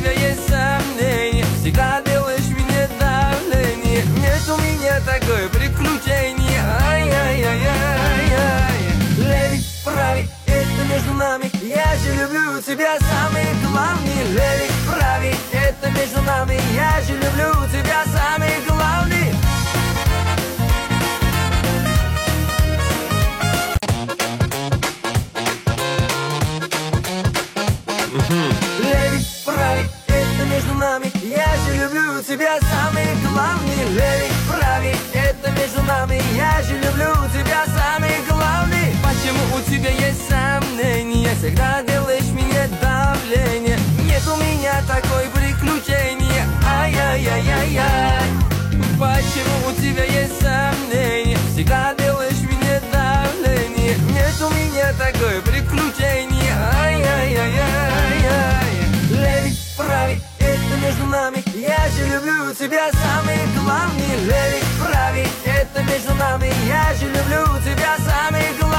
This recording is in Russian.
тебя есть сомнения, всегда делаешь мне давление. Нет у меня такое приключение. Ай-яй-яй-яй-яй. Леви, прави, это между нами. Я же люблю тебя, самый главный. Леви, прави, это между нами. Я же люблю тебя, самый главный. Леви, прави, это между нами. Я же люблю тебя, самый главный. Леви, прави, это между нами. Я же люблю тебя, самый главный. Почему у тебя есть сомнения? Всегда делаешь мне давление. Нет у меня такой приключения. Ай-яй-яй-яй-яй. Почему у тебя есть сомнения? Всегда делаешь мне давление. Нет у меня такое приключение. Ай-яй-яй-яй-яй. Леви, прави, это между нами. Я же люблю тебя, самый главный. Леви, прави, это между нами. Я же люблю тебя, самый главный.